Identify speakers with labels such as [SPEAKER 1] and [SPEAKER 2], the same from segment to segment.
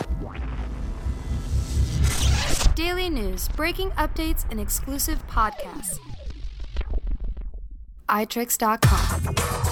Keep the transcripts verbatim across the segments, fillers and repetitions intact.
[SPEAKER 1] Daily news, breaking updates, and exclusive podcasts. i tricks dot com.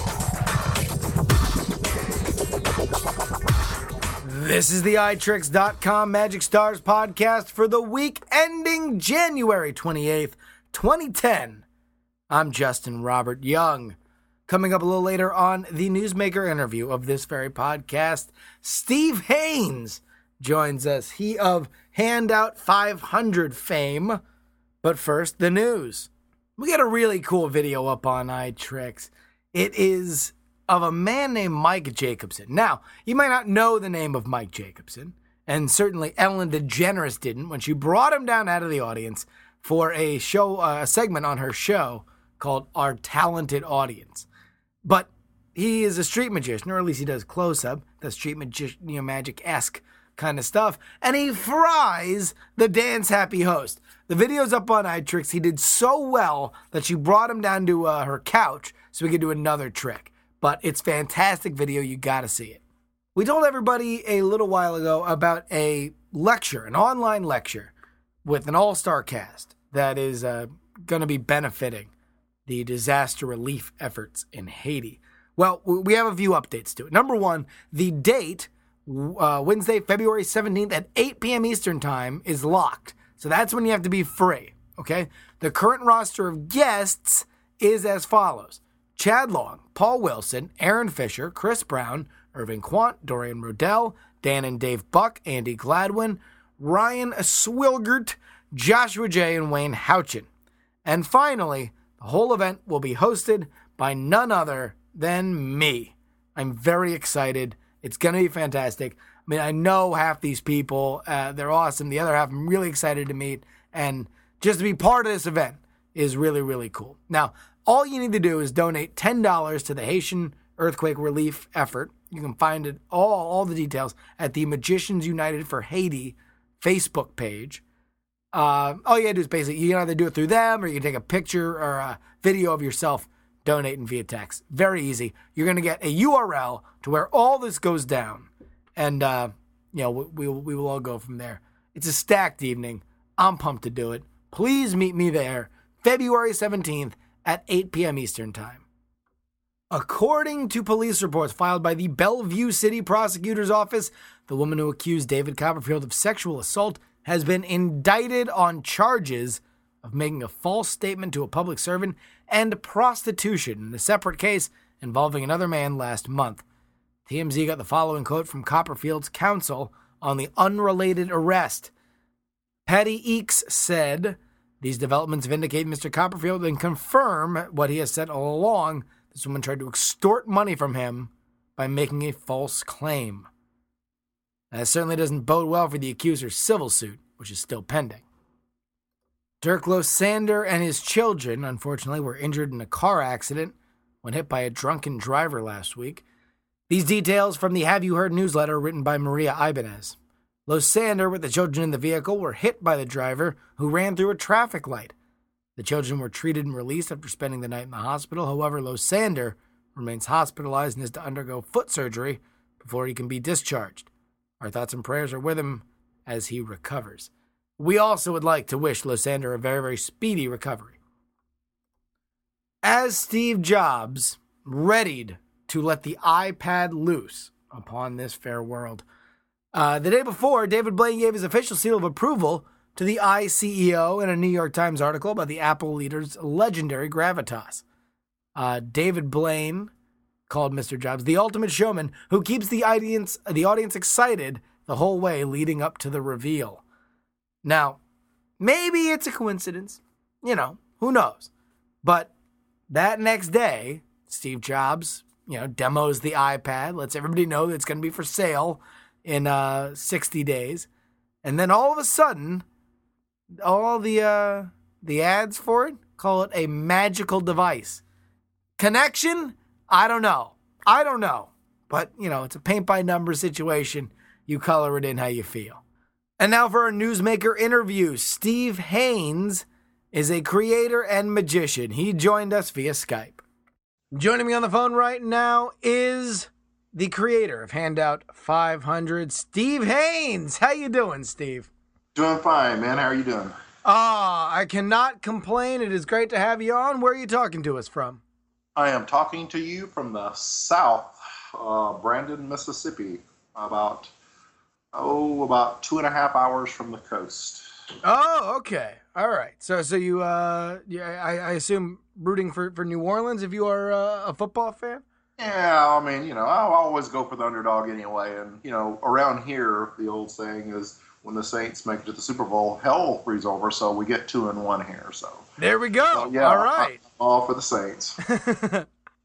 [SPEAKER 2] This is the i tricks dot com Magic Stars podcast for the week ending January twenty-eighth, twenty ten. I'm Justin Robert Young. Coming up a little later on the Newsmaker interview of this very podcast, Steve Haynes joins us. He of Handout five hundred fame. But first, the news. We got a really cool video up on iTricks. It is of a man named Mike Jacobson. Now, you might not know the name of Mike Jacobson, and certainly Ellen DeGeneres didn't when she brought him down out of the audience for a show, uh, a segment on her show called Our Talented Audience. But he is a street magician, or at least he does close-up, does street magi- you know, magic-esque kind of stuff, and he fries the dance-happy host. The video's up on iTricks. He did so well that she brought him down to uh, her couch so we could do another trick. But it's fantastic video. You got to see it. We told everybody a little while ago about a lecture, an online lecture with an all-star cast that is uh, going to be benefiting the disaster relief efforts in Haiti. Well, we have a few updates to it. Number one, the date, uh, Wednesday, February seventeenth at eight p.m. Eastern Time, is locked. So that's when you have to be free, okay? The current roster of guests is as follows. Chad Long, Paul Wilson, Aaron Fisher, Chris Brown, Irving Quant, Dorian Rodell, Dan and Dave Buck, Andy Gladwin, Ryan Swilgert, Joshua J., and Wayne Houchin. And finally, the whole event will be hosted by none other than me. I'm very excited. It's going to be fantastic. I mean, I know half these people. Uh, they're awesome. The other half I'm really excited to meet. And just to be part of this event is really, really cool. Now, all you need to do is donate ten dollars to the Haitian earthquake relief effort. You can find it all, all the details at the Magicians United for Haiti Facebook page. Uh, all you gotta do is basically, you can either do it through them or you can take a picture or a video of yourself donating via text. Very easy. You're going to get a U R L to where all this goes down. And, uh, you know, we, we, we will all go from there. It's a stacked evening. I'm pumped to do it. Please meet me there, February seventeenth at eight p.m. Eastern Time. According to police reports filed by the Bellevue City Prosecutor's Office, the woman who accused David Copperfield of sexual assault has been indicted on charges of making a false statement to a public servant and prostitution in a separate case involving another man last month. T M Z got the following quote from Copperfield's counsel on the unrelated arrest. Patty Eakes said, "These developments vindicate Mister Copperfield and confirm what he has said all along. This woman tried to extort money from him by making a false claim." That certainly doesn't bode well for the accuser's civil suit, which is still pending. Dirk Losander and his children, unfortunately, were injured in a car accident when hit by a drunken driver last week. These details from the Have You Heard newsletter written by Maria Ibanez. Losander, with the children in the vehicle, were hit by the driver who ran through a traffic light. The children were treated and released after spending the night in the hospital. However, Losander remains hospitalized and is to undergo foot surgery before he can be discharged. Our thoughts and prayers are with him as he recovers. We also would like to wish Losander a very, very speedy recovery. As Steve Jobs readied to let the iPad loose upon this fair world, uh, the day before, David Blaine gave his official seal of approval to the iCEO in a New York Times article about the Apple leader's legendary gravitas. Uh, David Blaine called Mister Jobs the ultimate showman who keeps the audience, the audience excited the whole way leading up to the reveal. Now, maybe it's a coincidence. You know, who knows? But that next day, Steve Jobs, you know, demos the iPad, lets everybody know that it's going to be for sale in uh, sixty days. And then all of a sudden, all the uh, the ads for it call it a magical device. Connection? I don't know. I don't know. But, you know, it's a paint-by-number situation. You color it in how you feel. And now for our Newsmaker interview. Steve Haynes is a creator and magician. He joined us via Skype. Joining me on the phone right now is the creator of Handout five hundred, Steve Haynes. How you doing, Steve?
[SPEAKER 3] Doing fine, man. How are you doing?
[SPEAKER 2] Ah, I cannot complain. It is great to have you on. Where are you talking to us from?
[SPEAKER 3] I am talking to you from the south, uh, Brandon, Mississippi, about, oh, about two and a half hours from the coast.
[SPEAKER 2] Oh, okay. All right. So, so you, uh, yeah, I, I assume rooting for, for New Orleans if you are uh, a football fan?
[SPEAKER 3] Yeah, I mean, you know, I'll always go for the underdog anyway. And, you know, around here, the old saying is when the Saints make it to the Super Bowl, hell freezes over, so we get two and one here. So
[SPEAKER 2] there we go.
[SPEAKER 3] So, yeah,
[SPEAKER 2] all right.
[SPEAKER 3] I'm all for the Saints.
[SPEAKER 2] uh,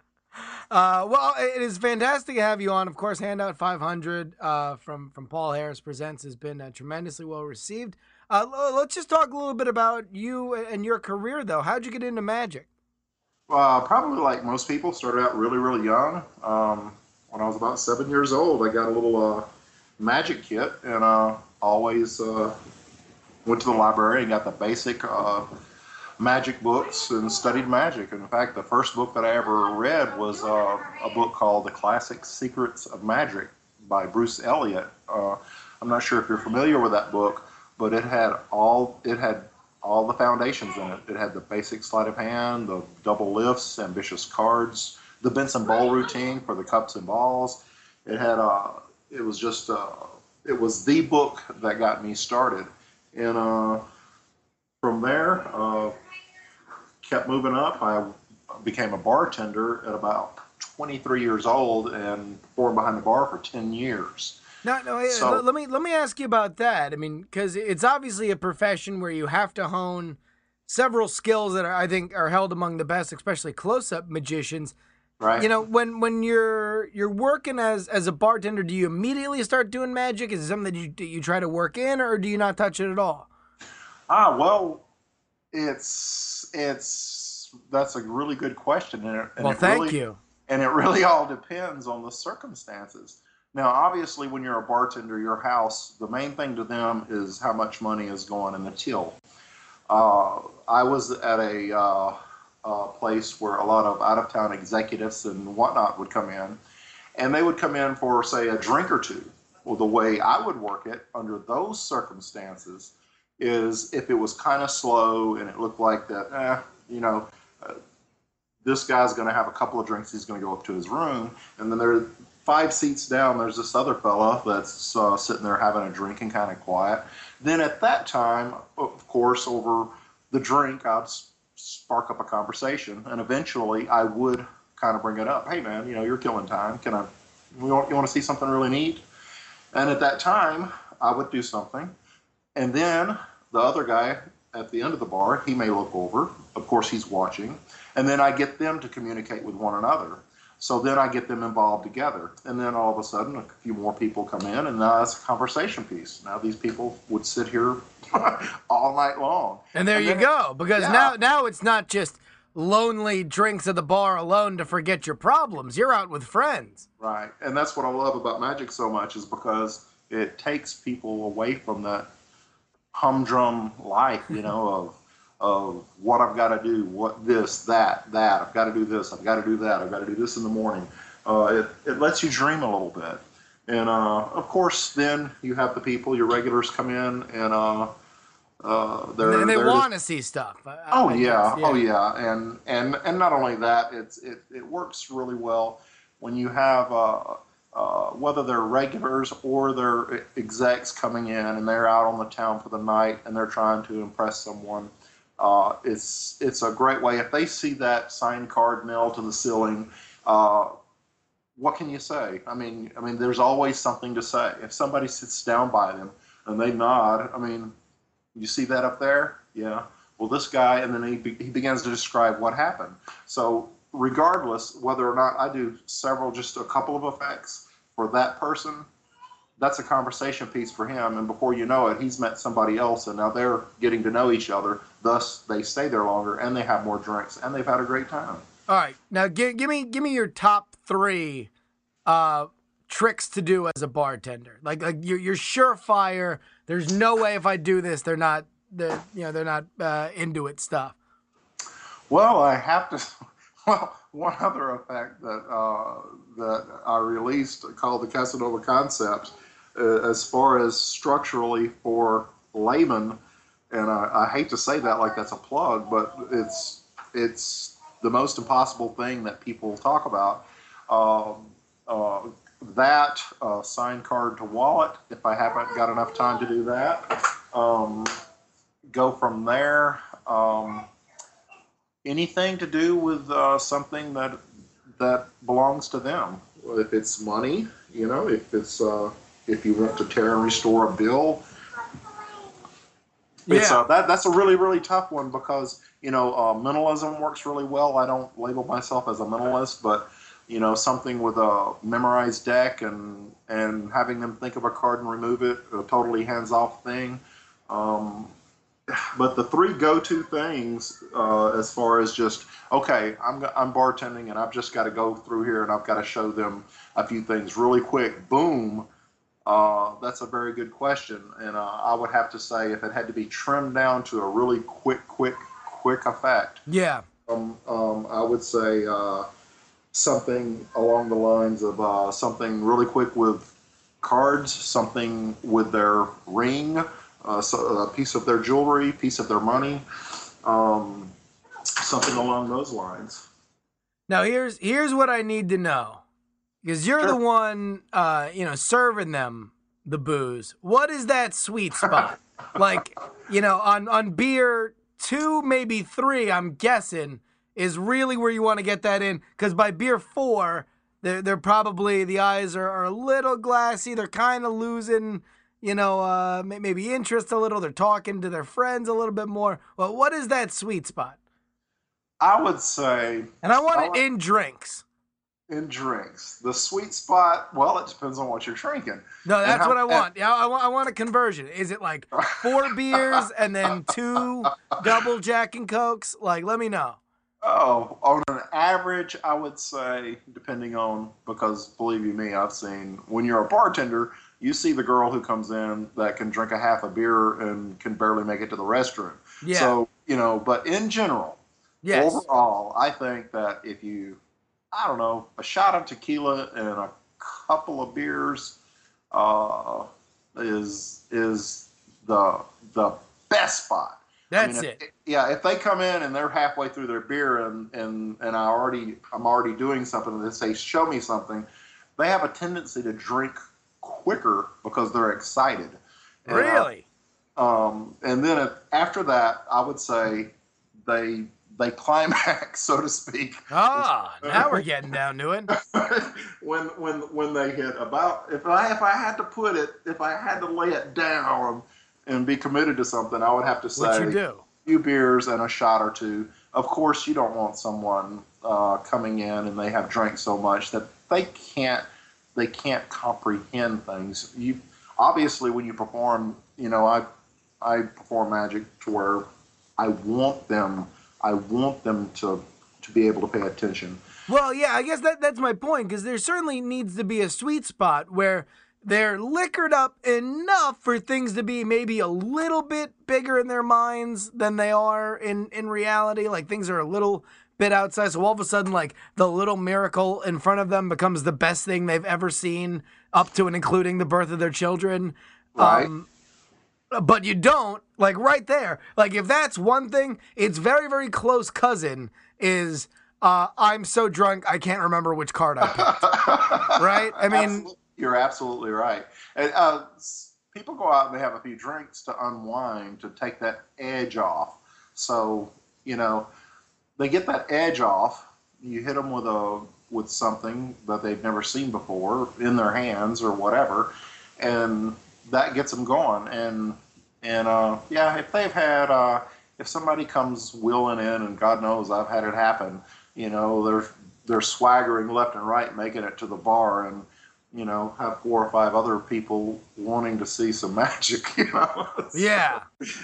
[SPEAKER 2] well, it is fantastic to have you on. Of course, Handout five hundred uh, from, from Paul Harris Presents has been uh, tremendously well received. Uh, let's just talk a little bit about you and your career, though. How'd you get into magic?
[SPEAKER 3] Uh, probably like most people, started out really, really young. Um, when I was about seven years old, I got a little uh, magic kit and uh, always uh, went to the library and got the basic uh, magic books and studied magic. And in fact, the first book that I ever read was uh, a book called The Classic Secrets of Magic by Bruce Elliott. Uh, I'm not sure if you're familiar with that book, but it had all it had all the foundations in it. It had the basic sleight of hand, the double lifts, ambitious cards, the Benson Bowl routine for the cups and balls. It had uh, it was just uh, it was the book that got me started, and uh, from there, uh, kept moving up. I became a bartender at about twenty-three years old and performed behind the bar for ten years.
[SPEAKER 2] No, no.
[SPEAKER 3] So,
[SPEAKER 2] let me let me ask you about that. I mean, because it's obviously a profession where you have to hone several skills that are, I think, are held among the best, especially close-up magicians.
[SPEAKER 3] right.
[SPEAKER 2] You know, when when you're you're working as as a bartender, do you immediately start doing magic? Is it something that you that you try to work in, or do you not touch it at all?
[SPEAKER 3] Ah, well, it's it's that's a really good question, and, it, and
[SPEAKER 2] Well,
[SPEAKER 3] it
[SPEAKER 2] thank
[SPEAKER 3] really,
[SPEAKER 2] you.
[SPEAKER 3] And it really all depends on the circumstances. Now, obviously, when you're a bartender, your house, the main thing to them is how much money is going in the till. Uh, I was at a, uh, a place where a lot of out-of-town executives and whatnot would come in, and they would come in for, say, a drink or two. Well, the way I would work it under those circumstances is if it was kind of slow and it looked like that, eh, you know, uh, this guy's going to have a couple of drinks, he's going to go up to his room, and then there five seats down, there's this other fella that's uh, sitting there having a drink and kind of quiet. Then at that time, of course, over the drink, I'd spark up a conversation, and eventually I would kind of bring it up. Hey, man, you know, you're killing time. Can I? You want, you want to see something really neat? And at that time, I would do something, and then the other guy at the end of the bar, he may look over. Of course, he's watching, and then I get them to communicate with one another. So then I get them involved together. And then all of a sudden, a few more people come in, and now it's a conversation piece. Now these people would sit here all night long.
[SPEAKER 2] And there
[SPEAKER 3] and
[SPEAKER 2] you
[SPEAKER 3] then,
[SPEAKER 2] go. Because
[SPEAKER 3] yeah.
[SPEAKER 2] now, now it's not just lonely drinks at the bar alone to forget your problems. You're out with friends.
[SPEAKER 3] Right. And that's what I love about magic so much, is because it takes people away from that humdrum life, you know, of of what I've got to do, what this, that, that, I've got to do this, I've got to do that, I've got to do this in the morning. Uh, it, it lets you dream a little bit. And, uh, of course, then you have the people, your regulars come in, and uh, uh, they're...
[SPEAKER 2] And they
[SPEAKER 3] they're
[SPEAKER 2] want to see stuff. I,
[SPEAKER 3] oh,
[SPEAKER 2] I
[SPEAKER 3] yeah,
[SPEAKER 2] guess, yeah.
[SPEAKER 3] oh, yeah. And, and, and not only that, it's, it, it works really well when you have... Uh, Uh, whether they're regulars or they're execs coming in and they're out on the town for the night and they're trying to impress someone. Uh, it's it's a great way. If they see that signed card nailed to the ceiling, uh, what can you say? I mean, I mean, there's always something to say. If somebody sits down by them and they nod, I mean, you see that up there? Yeah. Well, this guy, and then he be, he begins to describe what happened. So regardless whether or not I do several, just a couple of effects for that person, that's a conversation piece for him. And before you know it, he's met somebody else, and now they're getting to know each other. Thus, they stay there longer, and they have more drinks, and they've had a great time.
[SPEAKER 2] All right. Now, give, give me give me your top three uh, tricks to do as a bartender. Like, like you're, you're surefire. There's no way if I do this, they're not, they're, you know, they're not uh, into it stuff.
[SPEAKER 3] Well, I have to... Well, one other effect that uh, that I released called the Casanova Concept, uh, as far as structurally for laymen, and I, I hate to say that like that's a plug, but it's it's the most impossible thing that people talk about. Um, uh, that uh, sign card to wallet, if I haven't got enough time to do that. Um, go from there. Um, anything to do with uh, something that that belongs to them. If it's money, you know, if it's uh, if you want to tear and restore a bill,
[SPEAKER 2] Yeah.
[SPEAKER 3] it's uh, that that's a really really tough one because you know uh, mentalism works really well. I don't label myself as a mentalist, but you know something with a memorized deck and and having them think of a card and remove it, a totally hands off thing. Um, But the three go-to things, uh, as far as just okay, I'm I'm bartending and I've just got to go through here and I've got to show them a few things really quick. Boom, uh, that's a very good question, and uh, I would have to say if it had to be trimmed down to a really quick, quick, quick effect,
[SPEAKER 2] Yeah.
[SPEAKER 3] um, um, I would say uh, something along the lines of uh, something really quick with cards, something with their ring. Uh, so a piece of their jewelry, piece of their money, um, something along those lines.
[SPEAKER 2] Now here's here's what I need to know, because you're
[SPEAKER 3] Sure.
[SPEAKER 2] the one, uh, you know, serving them the booze. What is that sweet spot? Like, you know, on on beer two, maybe three, I'm guessing is really where you want to get that in, because by beer four, they're they're probably the eyes are, are a little glassy. They're kind of losing. You know, uh, maybe interest a little. They're talking to their friends a little bit more. Well, what is that sweet spot?
[SPEAKER 3] I would say,
[SPEAKER 2] And I want
[SPEAKER 3] I
[SPEAKER 2] it
[SPEAKER 3] like-
[SPEAKER 2] in drinks.
[SPEAKER 3] in drinks, the sweet spot. Well, it depends on what you're drinking.
[SPEAKER 2] No,
[SPEAKER 3] And
[SPEAKER 2] that's
[SPEAKER 3] how-
[SPEAKER 2] what I want. Yeah, I want. I want a conversion. Is it like four beers and then two double Jack and Cokes? Like, let me know.
[SPEAKER 3] Oh, on an average, I would say, depending on, because believe you me, I've seen when you're a bartender, you see the girl who comes in that can drink a half a beer and can barely make it to the restroom.
[SPEAKER 2] Yeah.
[SPEAKER 3] So, you know, but in general,
[SPEAKER 2] Yes.
[SPEAKER 3] overall, I think that if you, I don't know, a shot of tequila and a couple of beers uh, is is the the best spot.
[SPEAKER 2] That's
[SPEAKER 3] I mean,
[SPEAKER 2] it.
[SPEAKER 3] If, yeah, if they come in and they're halfway through their beer and, and, and I already I'm already doing something and they say, show me something, they have a tendency to drink quicker because they're excited. And, uh,
[SPEAKER 2] Really?
[SPEAKER 3] um, and then if, after that, I would say they they climax, so to speak,
[SPEAKER 2] Ah, now we're getting down to it.
[SPEAKER 3] when when when they hit about if I if I had to put it if I had to lay it down and be committed to something, I would have to say
[SPEAKER 2] What you do?
[SPEAKER 3] a few beers and a shot or two. Of course, you don't want someone uh, coming in and they have drank so much that they can't they can't comprehend things. You obviously when you perform, you know, I I perform magic to where I want them I want them to to be able to pay attention.
[SPEAKER 2] Well, yeah, I guess that that's my point, because there certainly needs to be a sweet spot where they're liquored up enough for things to be maybe a little bit bigger in their minds than they are in, in reality. Like things are a little bit outside. So all of a sudden, like the little miracle in front of them becomes the best thing they've ever seen, up to and including the birth of their children.
[SPEAKER 3] Right.
[SPEAKER 2] Um, but you don't, like right there. Like if that's one thing, its very, very close cousin is uh, I'm so drunk I can't remember which card I picked. Right? I mean,
[SPEAKER 3] Absolutely. You're absolutely right. And uh, s- people go out and they have a few drinks to unwind, to take that edge off. So, you know, they get that edge off. You hit them with a with something that they've never seen before in their hands or whatever, and that gets them going. And and uh, yeah, if they've had uh, if somebody comes wheeling in, and God knows I've had it happen, you know, they're they're swaggering left and right, making it to the bar, and you know, have four or five other people wanting to see some magic, you know.
[SPEAKER 2] yeah.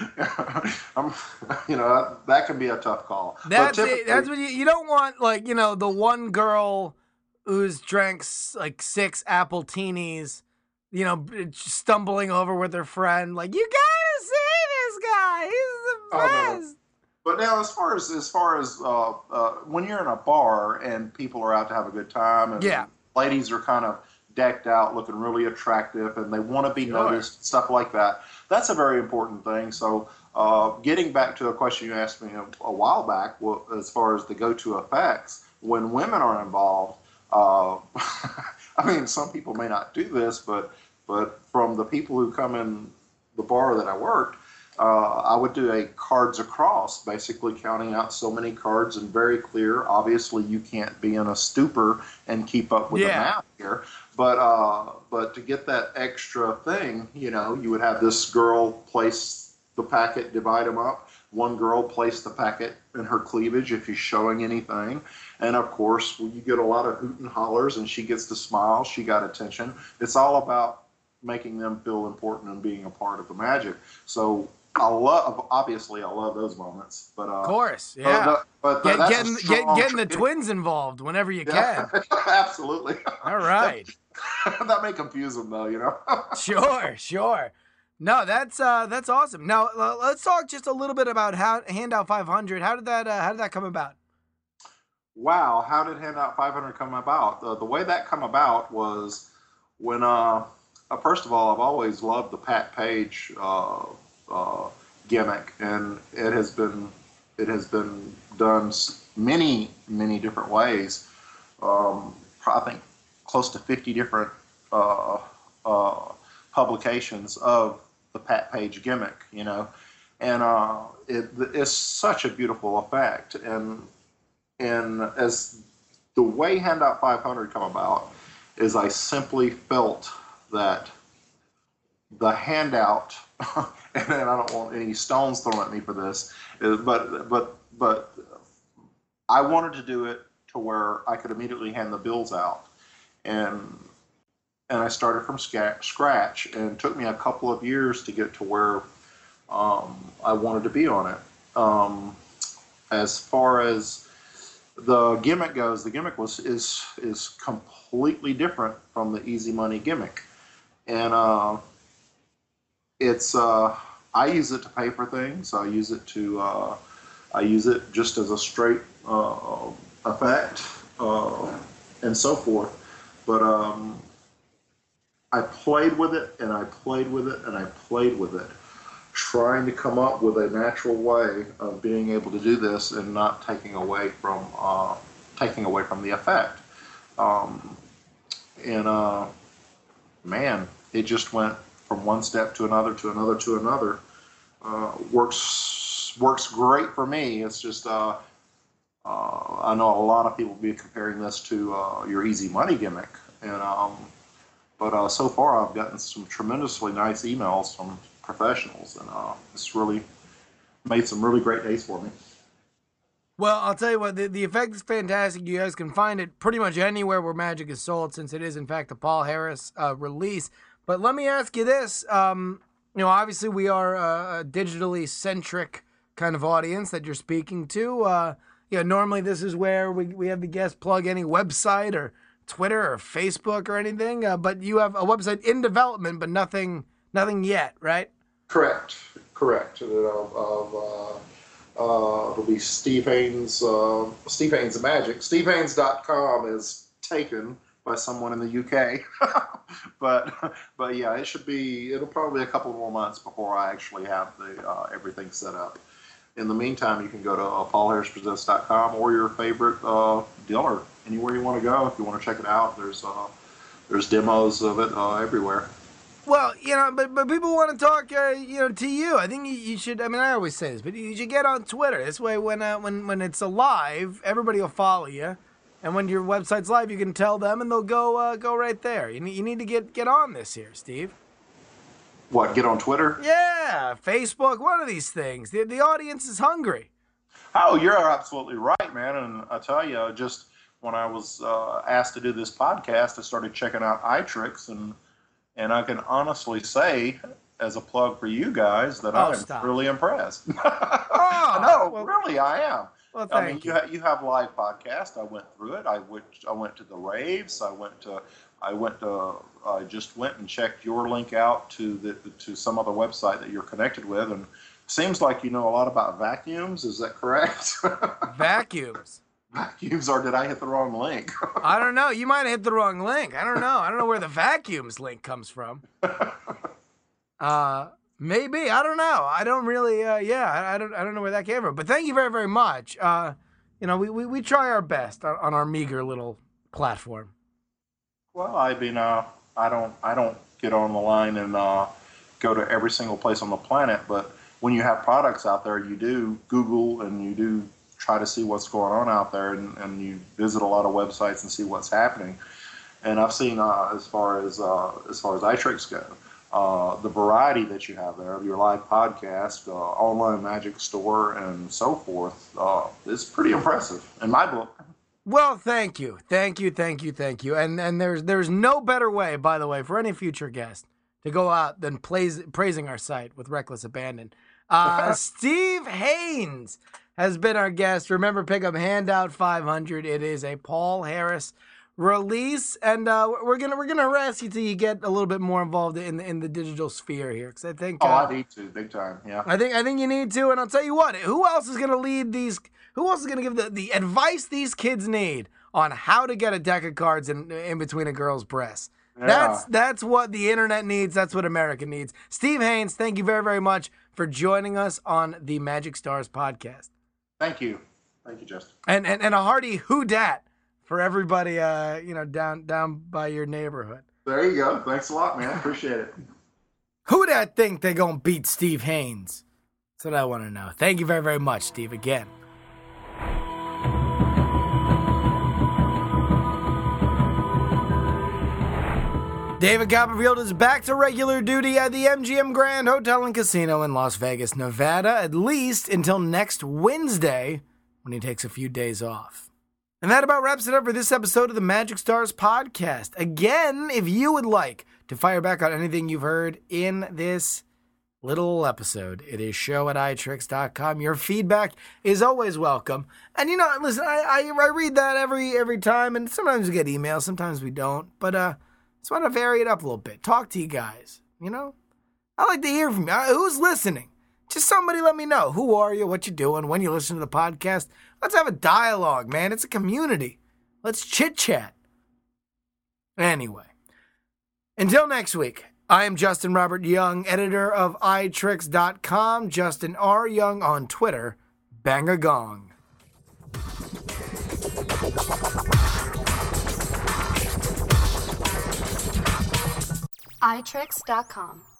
[SPEAKER 3] I'm, you know, that, that can be a tough call. But
[SPEAKER 2] That's it.
[SPEAKER 3] typically-
[SPEAKER 2] That's what you, you don't want, like, you know, the one girl who's drank s- like six apple teenies, you know, b- stumbling over with her friend, like, you gotta see this guy. He's the
[SPEAKER 3] Oh, no.
[SPEAKER 2] best.
[SPEAKER 3] But now, as far as as far as uh, uh, when you're in a bar and people are out to have a good time, and
[SPEAKER 2] Yeah.
[SPEAKER 3] ladies are kind of decked out, looking really attractive, and they want to be
[SPEAKER 2] Sure.
[SPEAKER 3] noticed, stuff like that. That's a very important thing. So, uh, getting back to a question you asked me a, a while back, well, as far as the go-to effects, when women are involved, uh, I mean, some people may not do this, but but from the people who come in the bar that I worked, uh, I would do a cards across, basically counting out so many cards and very clear. Obviously, you can't be in a stupor and keep up with
[SPEAKER 2] Yeah.
[SPEAKER 3] the math here. But uh, but to get that extra thing, you know, you would have this girl place the packet, divide them up. One girl place the packet in her cleavage if she's showing anything. And of course, when you get a lot of hoot and hollers and she gets to smile, she got attention. It's all about making them feel important and being a part of the magic. So I love, obviously, I love those moments. But uh,
[SPEAKER 2] Of course,
[SPEAKER 3] but
[SPEAKER 2] yeah.
[SPEAKER 3] the- but the-
[SPEAKER 2] Get,
[SPEAKER 3] that's a
[SPEAKER 2] getting, get,
[SPEAKER 3] strong
[SPEAKER 2] getting the
[SPEAKER 3] tra-
[SPEAKER 2] twins involved whenever you
[SPEAKER 3] Yeah,
[SPEAKER 2] can.
[SPEAKER 3] absolutely.
[SPEAKER 2] All right.
[SPEAKER 3] That, that may confuse them, though, you know.
[SPEAKER 2] Sure, sure. No, that's uh, that's awesome. Now l- let's talk just a little bit about how Handout five hundred. How did that uh, how did that come about?
[SPEAKER 3] Wow, how did Handout five hundred come about? Uh, the way that come about was when, uh, uh, first of all, I've always loved the Pat Page uh, uh, gimmick, and it has been it has been done s- many many different ways. Um, I think close to fifty different uh, uh, publications of the Pat Page gimmick, you know, and uh, it, it's such a beautiful effect. And and as the way Handout five hundred come about is I simply felt that the handout, and I don't want any stones thrown at me for this, is, but but but I wanted to do it to where I could immediately hand the bills out, and and I started from sca- scratch, and it took me a couple of years to get to where um, I wanted to be on it. Um, as far as the gimmick goes, the gimmick was is is completely different from the Easy Money gimmick, and uh, it's uh, I use it to pay for things. I use it to uh, I use it just as a straight uh, effect uh, and so forth. But um, I played with it and I played with it and I played with it, trying to come up with a natural way of being able to do this and not taking away from uh, taking away from the effect. Um, and uh, man, it just went from one step to another to another to another. Uh, works works great for me. It's just uh, uh, I know a lot of people be comparing this to uh, your Easy Money gimmick, and um, but uh, so far I've gotten some tremendously nice emails from professionals, and uh, it's really made some really great days for me.
[SPEAKER 2] Well, I'll tell you what, the, the effect is fantastic. You guys can find it pretty much anywhere where Magic is sold, since it is, in fact, a Paul Harris uh, release. But let me ask you this. Um, you know, obviously we are a, a digitally centric kind of audience that you're speaking to. Uh, you know, normally this is where we, we have the guest plug any website or Twitter or Facebook or anything. Uh, but you have a website in development, but nothing nothing yet, right?
[SPEAKER 3] Correct, correct. Of, of uh, uh, it'll be Steve Haynes, uh, Steve Haynes Magic. Steve Haynes dot com is taken by someone in the U K, but but yeah, it should be. It'll probably be a couple more months before I actually have the uh, everything set up. In the meantime, you can go to uh, Paul Harris Presents dot com or your favorite uh, dealer, anywhere you want to go if you want to check it out. There's uh, there's demos of it uh, everywhere.
[SPEAKER 2] Well, you know, but but people want to talk, uh, you know, to you. I think you, you should. I mean, I always say this, but you should get on Twitter. This way, when uh, when when it's alive, everybody will follow you, and when your website's live, you can tell them, and they'll go uh, go right there. You need you need to get get on this here, Steve.
[SPEAKER 3] What? Get on Twitter?
[SPEAKER 2] Yeah, Facebook, one of these things. The the audience is hungry.
[SPEAKER 3] Oh, you're absolutely right, man. And I tell you, just when I was uh, asked to do this podcast, I started checking out iTricks, and and I can honestly say, as a plug for you guys, that
[SPEAKER 2] Oh,
[SPEAKER 3] I'm
[SPEAKER 2] stop.
[SPEAKER 3] really impressed.
[SPEAKER 2] Oh,
[SPEAKER 3] no,
[SPEAKER 2] well-
[SPEAKER 3] really, I am.
[SPEAKER 2] Well,
[SPEAKER 3] I mean,
[SPEAKER 2] thank
[SPEAKER 3] you
[SPEAKER 2] you.
[SPEAKER 3] ha- you have live podcast. I went through it. I went I went to the raves. I went to I went to I just went and checked your link out to the to some other website that you're connected with, and Seems like you know a lot about vacuums. Is that correct?
[SPEAKER 2] Vacuums.
[SPEAKER 3] Vacuums, or did I hit the wrong link?
[SPEAKER 2] I don't know. You might have hit the wrong link. I don't know. I don't know where the vacuums link comes from. Uh, maybe. I don't know. I don't really. Uh, yeah, I, I don't. I don't know where that came from. But thank you very, very much. Uh, you know, we, we, we try our best on, on our meager little platform.
[SPEAKER 3] Well, I mean, uh, I don't. I don't get on the line and uh, go to every single place on the planet, but when you have products out there, you do Google and you do try to see what's going on out there, and, and you visit a lot of websites and see what's happening. And I've seen uh, as far as uh, as far as iTricks go, uh, the variety that you have there of your live podcast, uh, online magic store, and so forth uh, is pretty impressive in my book.
[SPEAKER 2] Well, thank you, thank you, thank you, thank you. And and there's there's no better way, by the way, for any future guest to go out than praise, praising our site with reckless abandon. Uh, Steve Haynes has been our guest. Remember, pick up Handout five hundred. It is a Paul Harris release, and uh, we're gonna we're gonna harass you till you get a little bit more involved in the, in the digital sphere here, because I think.
[SPEAKER 3] Uh, oh, I
[SPEAKER 2] need
[SPEAKER 3] to, big time. Yeah.
[SPEAKER 2] I think I think you need to, and I'll tell you what. Who else is gonna lead these? Who else is gonna give the, the advice these kids need on how to get a deck of cards in in between a girl's breasts? Yeah. That's that's what the internet needs. That's what America needs. Steve Haynes, thank you very, very much for joining us on the Magic Stars podcast.
[SPEAKER 3] Thank you. Thank you, Justin.
[SPEAKER 2] And and, and a hearty who dat for everybody uh, you know, down down by your neighborhood.
[SPEAKER 3] There you go. Thanks a lot, man. Appreciate it.
[SPEAKER 2] Who dat think they gonna beat Steve Haynes? That's what I want to know. Thank you very, very much, Steve, again. David Copperfield is back to regular duty at the M G M Grand Hotel and Casino in Las Vegas, Nevada, at least until next Wednesday, when he takes a few days off. And that about wraps it up for this episode of the Magic Stars podcast. Again, if you would like to fire back on anything you've heard in this little episode, it is show at i tricks dot com. Your feedback is always welcome. And you know, listen, I, I, I read that every every time, and sometimes we get emails, sometimes we don't, but uh, just want to vary it up a little bit. Talk to you guys, you know? I like to hear from you. Who's listening? Just somebody let me know. Who are you? What you doing? When you listen to the podcast? Let's have a dialogue, man. It's a community. Let's chit-chat. Anyway, until next week, I am Justin Robert Young, editor of i tricks dot com. Justin R. Young on Twitter. Bang a gong.
[SPEAKER 1] i tricks dot com